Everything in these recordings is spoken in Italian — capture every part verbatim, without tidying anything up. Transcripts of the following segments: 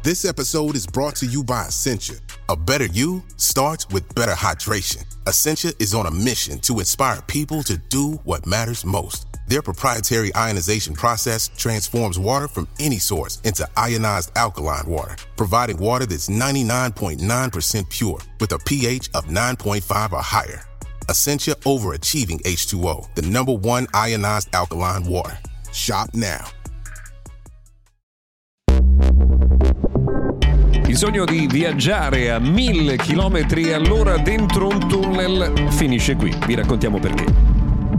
This episode is brought to you by Essentia. A better you starts with better hydration. Essentia is on a mission to inspire people to do what matters most. Their proprietary ionization process transforms water from any source into ionized alkaline water, providing water that's ninety-nine point nine percent pure with a pH of nine point five or higher. Essentia Overachieving H two O, the number one ionized alkaline water. Shop now. Il sogno di viaggiare a mille chilometri all'ora dentro un tunnel finisce qui. Vi raccontiamo perché.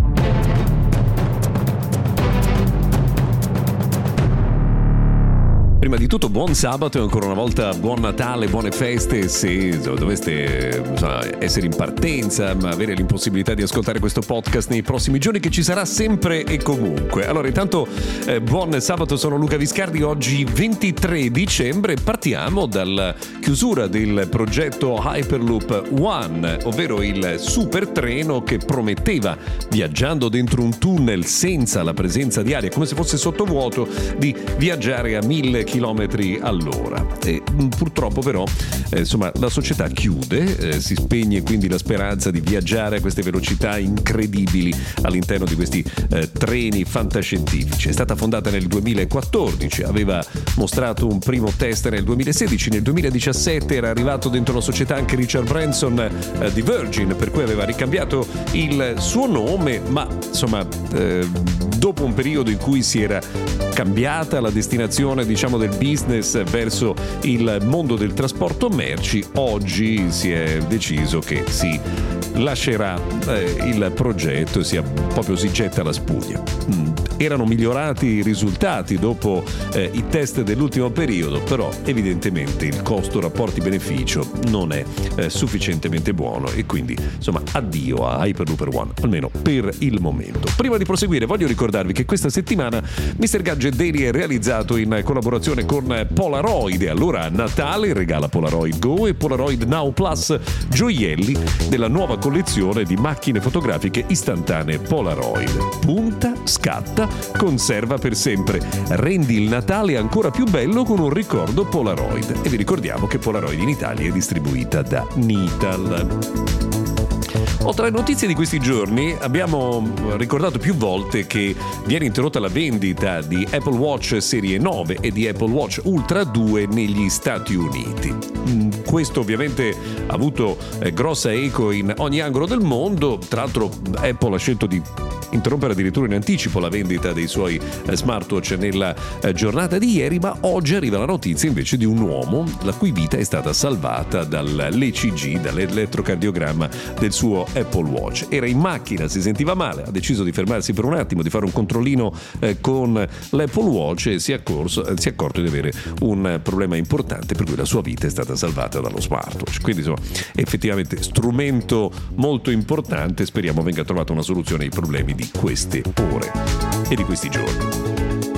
Prima di tutto buon sabato e ancora una volta buon Natale, buone feste. Se doveste insomma, essere in partenza ma avere l'impossibilità di ascoltare questo podcast nei prossimi giorni, che ci sarà sempre e comunque. Allora intanto eh, buon sabato, sono Luca Viscardi. Oggi ventitré dicembre partiamo dalla chiusura del progetto Hyperloop One, ovvero il super treno che prometteva, viaggiando dentro un tunnel senza la presenza di aria, come se fosse sottovuoto, di viaggiare a mille chilometri all'ora. E purtroppo però eh, insomma la società chiude, eh, si spegne quindi la speranza di viaggiare a queste velocità incredibili all'interno di questi eh, treni fantascientifici. È stata fondata nel duemilaquattordici, aveva mostrato un primo test nel duemilasedici, nel duemiladiciassette era arrivato dentro la società anche Richard Branson eh, di Virgin, per cui aveva ricambiato il suo nome, ma insomma eh, dopo un periodo in cui si era cambiata la destinazione, diciamo, del business verso il mondo del trasporto merci, oggi si è deciso che si lascerà eh, il progetto e si, proprio si getta la spugna. Mm. Erano migliorati i risultati dopo eh, i test dell'ultimo periodo, però evidentemente il costo rapporti-beneficio non è eh, sufficientemente buono e quindi insomma addio a Hyperloop One, almeno per il momento. Prima di proseguire voglio ricordarvi che questa settimana mister Gadget Daily è realizzato in collaborazione con Polaroid e allora a Natale regala Polaroid Go e Polaroid Now Plus, gioielli della nuova collezione di macchine fotografiche istantanee Polaroid. Punta, scatta, conserva per sempre. Rendi il Natale ancora più bello con un ricordo Polaroid. E vi ricordiamo che Polaroid in Italia è distribuita da Nital. Oltre alle notizie di questi giorni, abbiamo ricordato più volte che viene interrotta la vendita di Apple Watch Serie nove e di Apple Watch Ultra due negli Stati Uniti. Questo ovviamente ha avuto grossa eco in ogni angolo del mondo. Tra l'altro Apple ha scelto di interrompere addirittura in anticipo la vendita dei suoi smartwatch nella giornata di ieri, ma oggi arriva la notizia invece di un uomo la cui vita è stata salvata dall'E C G, dall'elettrocardiogramma del suo Apple Watch. Era in macchina, si sentiva male, ha deciso di fermarsi per un attimo, di fare un controllino eh, con l'Apple Watch e si è, accorso, eh, si è accorto di avere un problema importante, per cui la sua vita è stata salvata dallo smartwatch. Quindi insomma effettivamente strumento molto importante, speriamo venga trovata una soluzione ai problemi di queste ore e di questi giorni.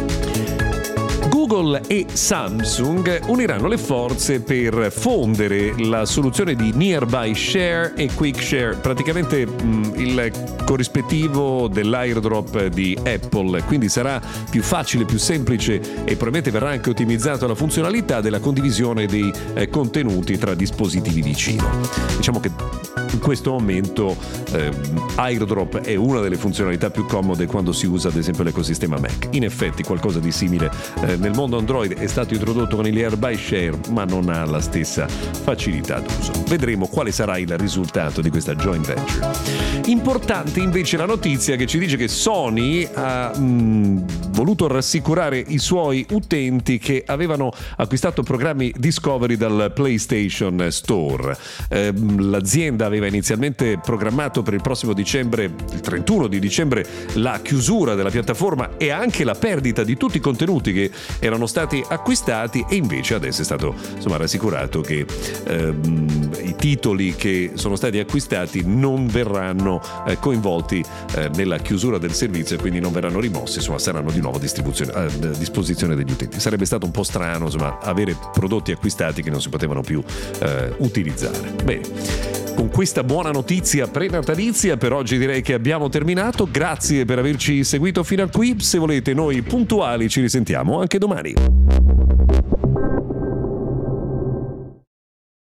Google e Samsung uniranno le forze per fondere la soluzione di Nearby Share e Quick Share, praticamente mh, il corrispettivo dell'airdrop di Apple, quindi sarà più facile, più semplice e probabilmente verrà anche ottimizzata la funzionalità della condivisione dei eh, contenuti tra dispositivi vicino. Diciamo che in questo momento eh, airdrop è una delle funzionalità più comode quando si usa ad esempio l'ecosistema Mac. In effetti qualcosa di simile eh, nel mondo Android è stato introdotto con il Nearby Share, ma non ha la stessa facilità d'uso. Vedremo quale sarà il risultato di questa joint venture. Importante invece la notizia che ci dice che Sony ha mh, voluto rassicurare i suoi utenti che avevano acquistato programmi Discovery dal PlayStation Store. Eh, l'azienda aveva inizialmente programmato per il prossimo dicembre, il trentuno di dicembre, la chiusura della piattaforma e anche la perdita di tutti i contenuti che erano stati acquistati, e invece adesso è stato insomma rassicurato che ehm, i titoli che sono stati acquistati non verranno eh, coinvolti eh, nella chiusura del servizio e quindi non verranno rimossi, insomma saranno di nuovo distribuzione, a disposizione degli utenti. Sarebbe stato un po' strano insomma avere prodotti acquistati che non si potevano più eh, utilizzare. Bene. Con questa buona notizia prenatalizia per oggi direi che abbiamo terminato. Grazie per averci seguito fino a qui. Se volete noi puntuali ci risentiamo anche domani.